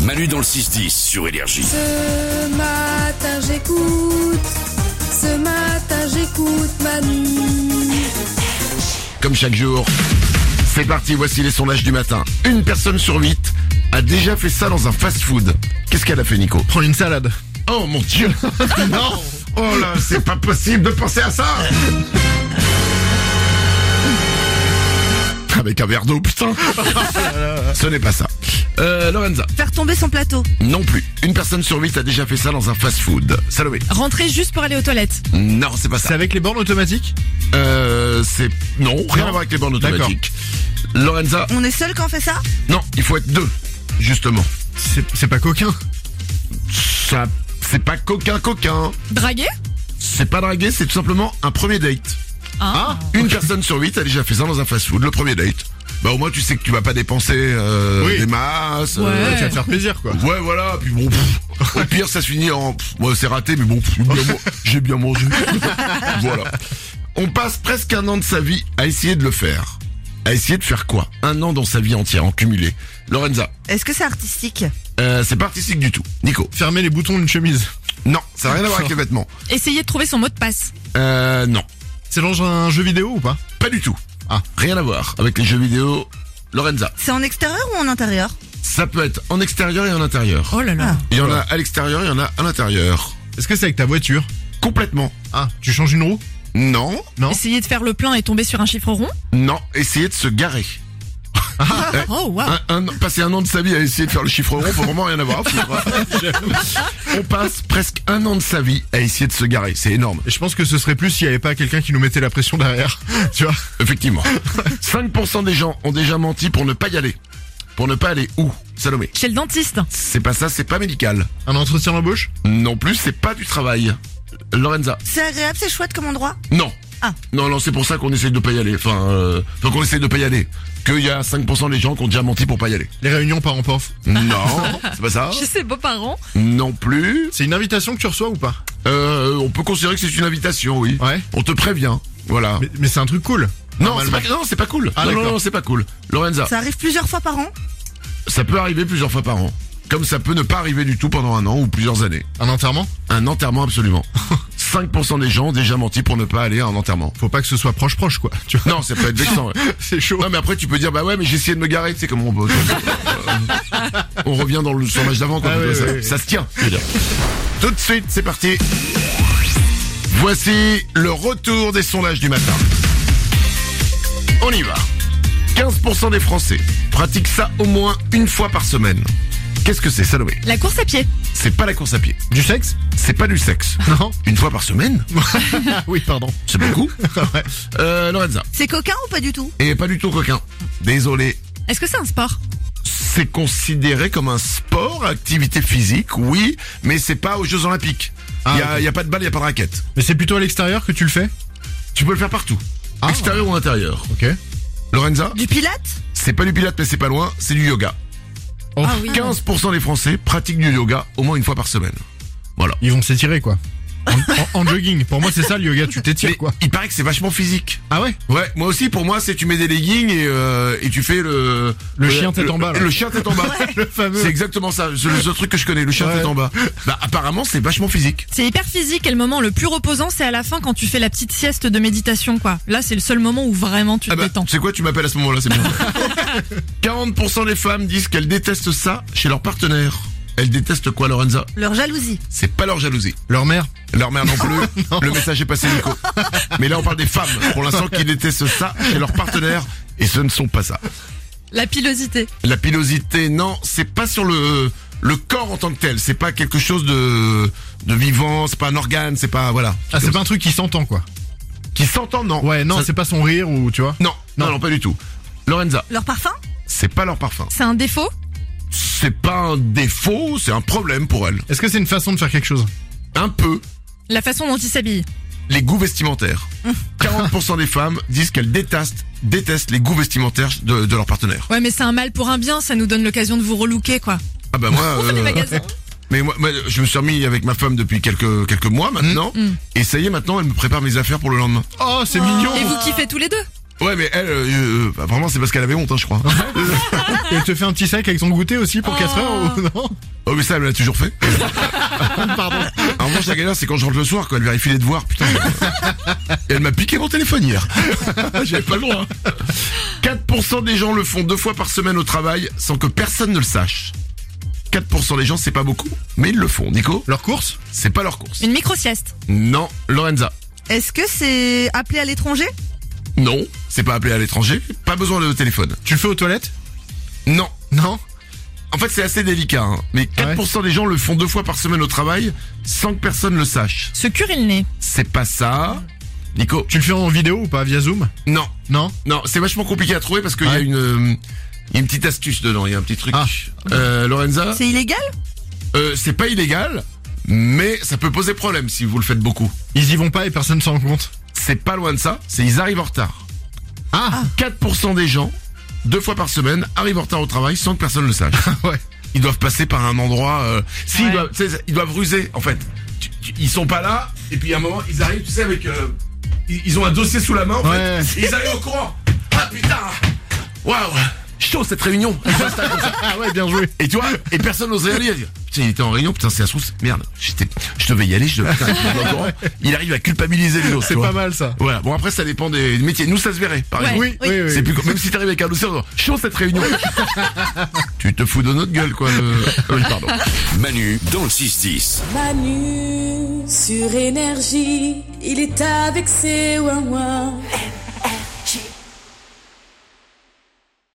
Manu dans le 6-10 sur Énergie. Ce matin j'écoute Manu. Comme chaque jour. C'est parti, voici les sondages du matin. Une personne sur 8 a déjà fait ça dans un fast-food. Qu'est-ce qu'elle a fait, Nico? Prends une salade. Oh mon Dieu. Non. Oh là, c'est pas possible de penser à ça. Avec un verre d'eau, putain. Ce n'est pas ça. Lorenza. Faire tomber son plateau. Non plus. Une personne sur 8 a déjà fait ça dans un fast-food. Salomé. Rentrer juste pour aller aux toilettes. Non, c'est pas C'est ça. avec les bornes automatiques? Non, rien à voir avec les bornes D'accord. automatiques. Lorenza. On est seul quand on fait ça? Non, il faut être deux, justement. C'est pas coquin. Ça, c'est pas coquin. Draguer. C'est pas draguer, c'est tout simplement un premier date. Ah. Une personne sur 8 a déjà fait ça dans un fast-food, le premier date. Bah au moins tu sais que tu vas pas dépenser Oui. des masses. Ouais. Tu vas te faire plaisir, quoi. Ouais, voilà, puis bon, au pire ça se finit en... ouais, c'est raté, mais bon, j'ai bien mangé. Voilà. On passe presque un an de sa vie à essayer de le faire. À essayer de faire quoi? Un an dans sa vie entière, en cumulé. Lorenza. Est-ce que c'est artistique? C'est pas artistique du tout. Nico. Fermer les boutons d'une chemise. Non, ça n'a rien à voir avec les vêtements. Essayer de trouver son mot de passe. Non. C'est dans un jeu vidéo ou pas? Pas du tout. Ah. Rien à voir avec les jeux vidéo. Lorenza. C'est en extérieur ou en intérieur? Ça peut être en extérieur et en intérieur. Oh là là. Il y en a à l'extérieur, il y en a à l'intérieur. Est-ce que c'est avec ta voiture? Complètement. Ah, tu changes une roue? Non, Non. Essayer de faire le plein et tomber sur un chiffre rond. non, essayez de se garer. Oh waouh. Passer un an de sa vie à essayer de faire le chiffre rond, faut vraiment rien avoir à foutre. On passe presque un an de sa vie à essayer de se garer, c'est énorme. Et je pense que ce serait plus s'il y avait pas quelqu'un qui nous mettait la pression derrière. Tu vois? Effectivement. 5% des gens ont déjà menti pour ne pas y aller. Pour ne pas aller où? Salomé. Chez le dentiste. C'est pas ça, c'est pas médical. Un entretien d'embauche? Non plus, c'est pas du travail. Lorenza. C'est agréable, c'est chouette comme endroit? Non. Ah. Non, c'est pour ça qu'on essaye de pas y aller. Enfin, qu'on essaye de pas y aller. Qu'il y a 5% des gens qui ont déjà menti pour pas y aller. Les réunions parents-prof? Non, c'est pas ça. Chez ses beaux-parents. Non plus. C'est une invitation que tu reçois ou pas? On peut considérer que c'est une invitation, oui. Ouais. On te prévient. Voilà. Mais c'est un truc cool. Non, c'est Normalement. pas, c'est pas cool. Ah, non, d'accord. c'est pas cool. Lorenza, Ça arrive plusieurs fois par an? ça peut arriver plusieurs fois par an. Comme ça peut ne pas arriver du tout pendant un an ou plusieurs années. Un enterrement? Un enterrement, absolument. 5% des gens ont déjà menti pour ne pas aller à un enterrement. Faut pas que ce soit proche, quoi. Tu vois? Non, ça peut être vexant. Ouais. C'est chaud. Non, mais après tu peux dire, bah ouais, mais j'ai essayé de me garer, tu sais comment on revient dans le sondage d'avant, quoi. Ah ouais, ça, ouais, ouais. ça se tient. je veux dire. Tout de suite, c'est parti. Voici le retour des sondages du matin. On y va. 15% des Français pratiquent ça au moins une fois par semaine. Qu'est-ce que c'est, Salomé? La course à pied. C'est pas la course à pied. Du sexe? C'est pas du sexe. Non. Une fois par semaine? Ah oui, pardon. C'est beaucoup. Ouais. Lorenza. C'est coquin ou pas du tout? Et pas du tout coquin. Désolé. Est-ce que c'est un sport? C'est considéré comme un sport, activité physique, oui, mais c'est pas aux Jeux Olympiques. Ah, Il y a pas de balle, il y a pas de raquette. Mais c'est plutôt à l'extérieur que tu le fais? Tu peux le faire partout. Ah. Extérieur ou intérieur. Ok. Lorenza? Du pilate? C'est pas du pilate, mais c'est pas loin, c'est du yoga. Oh. Ah oui. 15% des Français pratiquent du yoga au moins une fois par semaine. Voilà. Ils vont s'étirer, quoi. En jogging. Pour moi, c'est ça le yoga, tu Mais t'étires, quoi. il paraît que c'est vachement physique. Ah ouais? Ouais, moi aussi, pour moi, c'est tu mets des leggings et tu fais le chien tête en bas, là. Le chien tête en bas. Le fameux. C'est exactement ça. C'est le seul truc que je connais, le chien Ouais. tête en bas. Bah, apparemment, c'est vachement physique. C'est hyper physique et le moment le plus reposant, c'est à la fin quand tu fais la petite sieste de méditation, quoi. Là, c'est le seul moment où vraiment tu te Ah bah, détends. c'est quoi, tu m'appelles à ce moment-là, c'est bien. 40% des femmes disent qu'elles détestent ça chez leur partenaire. Elles détestent quoi, Lorenza? Leur jalousie. C'est pas leur jalousie. Leur mère? Leur mère non plus. Le message est passé, Nico. Mais là, on parle des femmes, pour l'instant, qui détestent ça chez leur partenaire. Et ce ne sont pas ça. La pilosité. La pilosité, non, c'est pas sur le corps en tant que tel. C'est pas quelque chose de vivant, c'est pas un organe, c'est pas, voilà. Ah, c'est pas un truc qui s'entend, quoi. Qui s'entend, non. Ouais, non, Ça- c'est pas son rire ou, tu vois? non, pas du tout. Lorenza, Leur parfum? c'est pas leur parfum. C'est un défaut? C'est pas un défaut, c'est un problème pour elles. Est-ce que c'est une façon de faire quelque chose? Un peu. La façon dont il s'habille. Les goûts vestimentaires. 40% des femmes disent qu'elles détestent les goûts vestimentaires de leur partenaire. Ouais, mais c'est un mal pour un bien, ça nous donne l'occasion de vous relooker, quoi. Ah bah moi, On fait des magasins. mais moi, je me suis remis avec ma femme depuis quelques mois maintenant. Et ça y est, maintenant, elle me prépare mes affaires pour le lendemain. Oh, c'est mignon! Et vous kiffez tous les deux? Ouais, mais elle, vraiment, c'est parce qu'elle avait honte, hein, je crois. Et elle te fait un petit sac avec son goûter aussi pour 4 heures ou non? Oh, mais ça, elle me l'a toujours fait. Pardon. En revanche, la galère, c'est quand je rentre le soir, quand elle vérifie les devoirs, putain. Et elle m'a piqué mon téléphone hier. J'avais pas le droit. 4% des gens le font 2 fois par semaine au travail sans que personne ne le sache. 4% des gens, c'est pas beaucoup, mais ils le font. Nico? Leur course? C'est pas leur course. Une micro-sieste. Non, Lorenza. Est-ce que c'est appelé à l'étranger? Non, c'est pas appelé à l'étranger. Pas besoin de téléphone. Tu le fais aux toilettes? Non. Non? En fait, c'est assez délicat, hein. Mais 4% des gens le font 2 fois par semaine au travail sans que personne le sache. Se curer le nez. C'est pas ça. Nico? Tu le fais en vidéo ou pas, via Zoom? Non. Non? Non, c'est vachement compliqué à trouver parce qu'il y a Ouais. une petite astuce dedans, il y a un petit truc. Ah. Lorenza? C'est illégal? C'est pas illégal, mais ça peut poser problème si vous le faites beaucoup. Ils y vont pas et personne s'en rend compte. C'est pas loin de ça, c'est ils arrivent en retard. Ah. 4% des gens, 2 fois par semaine, arrivent en retard au travail sans que personne le sache. Ouais. Ils doivent passer par un endroit... Ouais. ils doivent ruser, en fait. Ils sont pas là, et puis à un moment, ils arrivent, tu sais, avec... ils ont un dossier sous la main, en Ouais. fait. Et ils arrivent au courant. Ah putain. Waouh. Chaud cette réunion. Ils s'installent comme ça. Ah ouais, bien joué. Et tu vois, et personne n'ose rien dire. Putain, il était en réunion, putain, c'est la sauce. Merde, je devais y aller, putain, il arrive à culpabiliser les autres. C'est tu vois. pas mal ça. Voilà, bon après ça dépend des métiers. Nous ça se verrait, par Ouais. exemple. Oui, oui, oui. C'est plus même si t'arrives avec un dossier, chaud cette réunion. Tu te fous de notre gueule quoi. Oui, pardon. Manu dans le 6-10. Manu sur énergie, il est avec ses ouin-ouin.